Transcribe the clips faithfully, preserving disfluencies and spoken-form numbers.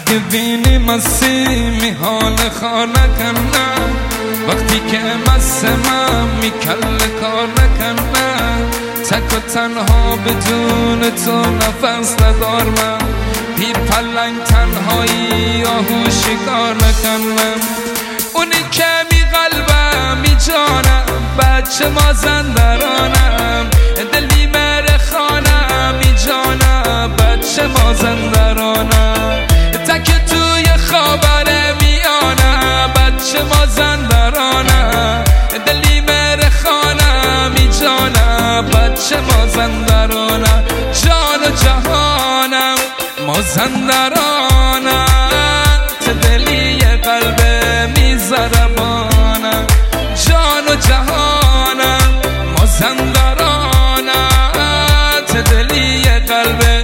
اگه بینی مسی میحال خانه کنم وقتی که مسمم میکل کار نکنم تک و تنها بدون تو نفس ندارم پیر پلنگ تنهایی آهوشی کار نکنم اونی که می قلبم می جانم بچه مازندرانم دل می مره خانم می جانم بچه مازندرانم تک توی خاور میانم بچه مازندرانم دل می مره خانم می جانم بچه مازندرانم جان و جهانم مازندرانم ته دلی قلب میزربانم جان و جهانم مازندرانم ته دلی قلب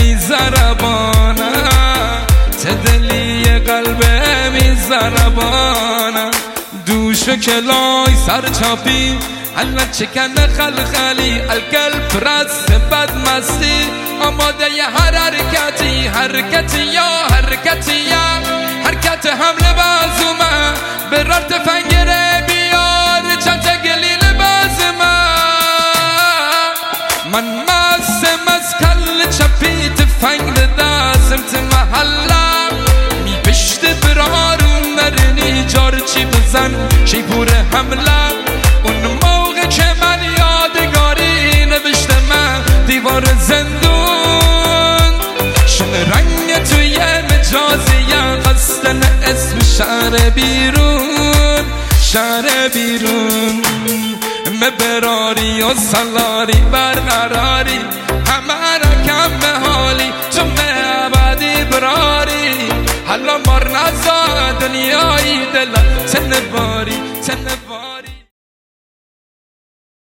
میزربانم ته دلی قلب میزربانم دوش و کلای سر چاپی حالا چکن خلخلی القلب رست بد مستی آماده ی هر حرکتی حرکتی یا حرکتی یا حرکت حمله بازومه برار تفنگره بیار چند گلیل بازمه من ماسم از کل چپی تفنگ دستم ت محلم می پشت برارون مرنی جار چی بزن شی پور حمله اون موقع که من یادگاری نوشته من دیوار زندون شن رنگ توی مجازی قصدن اسم شهر بیرون شهر بیرون مبراری و سالاری برقراری همه را کم حالی تو معبدی براری حالا مار نزا دنیایی دل تنباری تنباری